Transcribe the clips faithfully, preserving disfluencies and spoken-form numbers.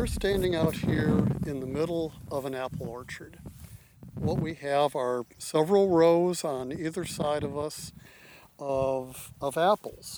we're standing out here in the middle of an apple orchard. What we have are several rows on either side of us of, of apples,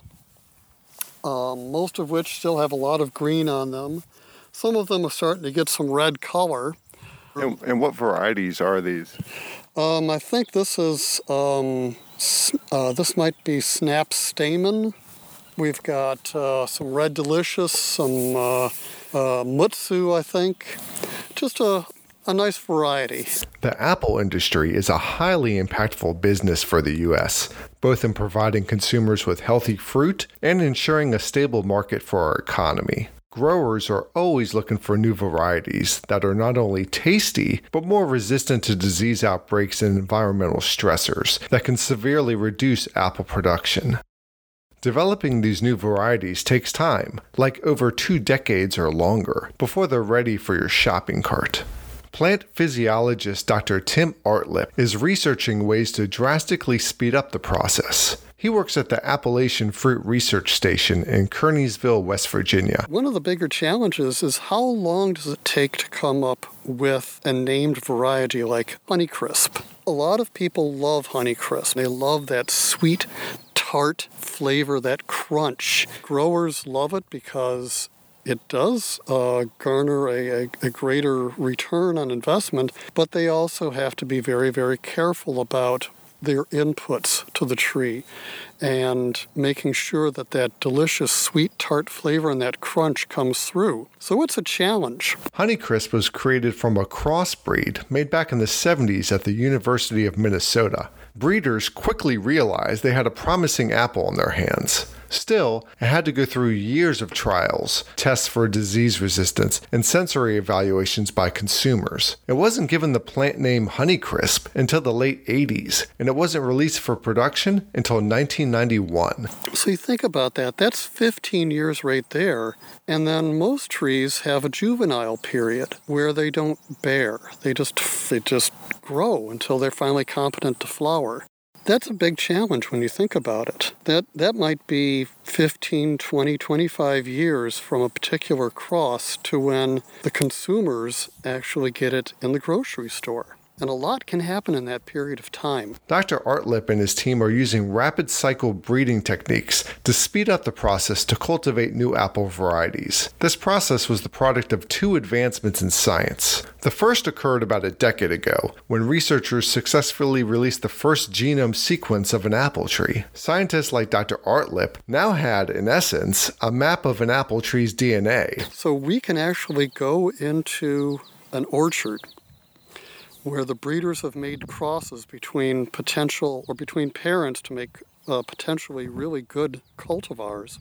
um, most of which still have a lot of green on them. Some of them are starting to get some red color. And, and what varieties are these? Um, I think this is, um, uh, this might be Snap Stamen. We've got uh, some Red Delicious, some uh, uh, Mutsu, I think. Just a, a nice variety. The apple industry is a highly impactful business for the U S, both in providing consumers with healthy fruit and ensuring a stable market for our economy. Growers are always looking for new varieties that are not only tasty, but more resistant to disease outbreaks and environmental stressors that can severely reduce apple production. Developing these new varieties takes time, like over two decades or longer, before they're ready for your shopping cart. Plant physiologist Doctor Tim Artlip is researching ways to drastically speed up the process. He works at the Appalachian Fruit Research Station in Kearneysville, West Virginia. One of the bigger challenges is how long does it take to come up with a named variety like Honeycrisp? A lot of people love Honeycrisp. They love that sweet, tart flavor, that crunch. Growers love it because it does uh, garner a, a, a greater return on investment, but they also have to be very, very careful about their inputs to the tree and making sure that that delicious sweet tart flavor and that crunch comes through. So it's a challenge. Honeycrisp was created from a crossbreed made back in the seventies at the University of Minnesota. Breeders quickly realized they had a promising apple in their hands. Still, it had to go through years of trials, tests for disease resistance, and sensory evaluations by consumers. It wasn't given the plant name Honeycrisp until the late eighties, and it wasn't released for production until nineteen ninety-one. So you think about that, that's fifteen years right there, and then most trees have a juvenile period where they don't bear. They just, they just grow until they're finally competent to flower. That's a big challenge when you think about it. That that might be fifteen, twenty, twenty-five years from a particular cross to when the consumers actually get it in the grocery store. And a lot can happen in that period of time. Doctor Artlip and his team are using rapid cycle breeding techniques to speed up the process to cultivate new apple varieties. This process was the product of two advancements in science. The first occurred about a decade ago, when researchers successfully released the first genome sequence of an apple tree. Scientists like Doctor Artlip now had, in essence, a map of an apple tree's D N A. So we can actually go into an orchard where the breeders have made crosses between potential or between parents to make uh, potentially really good cultivars.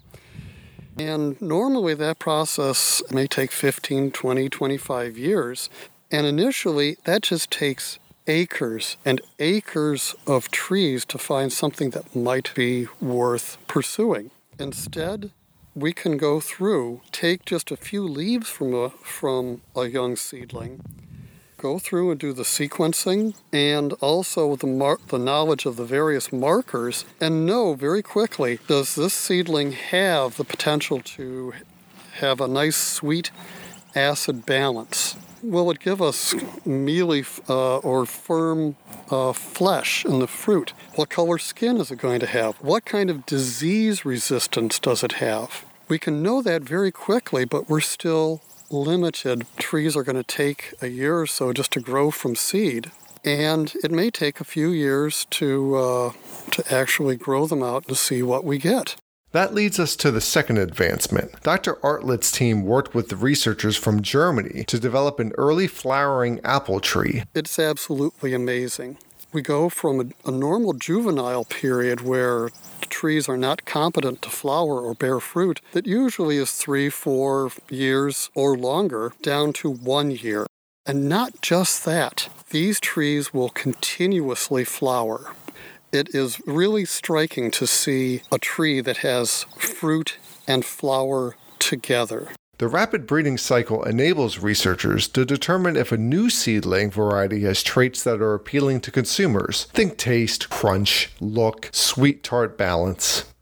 And normally that process may take fifteen, twenty, twenty-five years. And initially that just takes acres and acres of trees to find something that might be worth pursuing. Instead, we can go through, take just a few leaves from a, from a young seedling, go through and do the sequencing and also the mar- the knowledge of the various markers and know very quickly, does this seedling have the potential to have a nice sweet acid balance? Will it give us mealy uh, or firm uh, flesh in the fruit? What color skin is it going to have? What kind of disease resistance does it have? We can know that very quickly, but we're still limited. Trees are going to take a year or so just to grow from seed, and it may take a few years to uh, to actually grow them out and see what we get. That leads us to the second advancement. Doctor Artlip's team worked with the researchers from Germany to develop an early flowering apple tree. It's absolutely amazing. We go from a, a normal juvenile period where trees are not competent to flower or bear fruit that usually is three, four years or longer, down to one year. And not just that, these trees will continuously flower. It is really striking to see a tree that has fruit and flower together. The rapid breeding cycle enables researchers to determine if a new seedling variety has traits that are appealing to consumers. Think taste, crunch, look, sweet tart balance.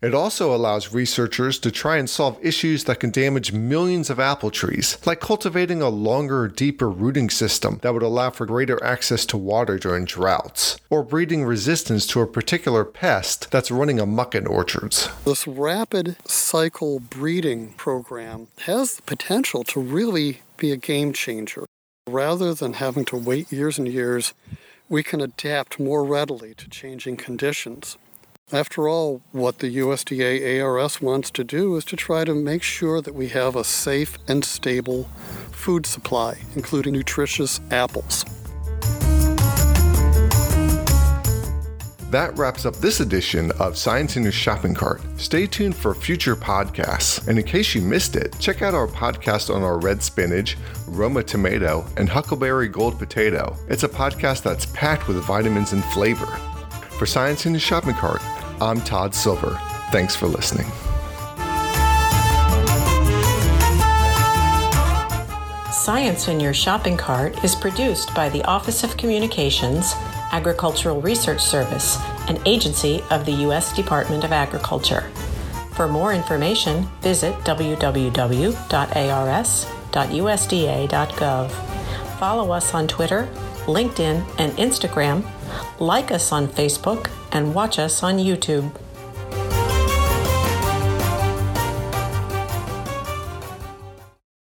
It also allows researchers to try and solve issues that can damage millions of apple trees, like cultivating a longer, deeper rooting system that would allow for greater access to water during droughts, or breeding resistance to a particular pest that's running amok in orchards. This rapid cycle breeding program has the potential to really be a game changer. Rather than having to wait years and years, we can adapt more readily to changing conditions. After all, what the U S D A A R S wants to do is to try to make sure that we have a safe and stable food supply, including nutritious apples. That wraps up this edition of Science in Your Shopping Cart. Stay tuned for future podcasts. And in case you missed it, check out our podcast on our red spinach, Roma tomato, and huckleberry gold potato. It's a podcast that's packed with vitamins and flavor. For Science in Your Shopping Cart, I'm Todd Silver. Thanks for listening. Science in Your Shopping Cart is produced by the Office of Communications, Agricultural Research Service, an agency of the U S Department of Agriculture. For more information, visit w w w dot a r s dot u s d a dot gov. Follow us on Twitter, LinkedIn, and Instagram. Like us on Facebook and watch us on YouTube.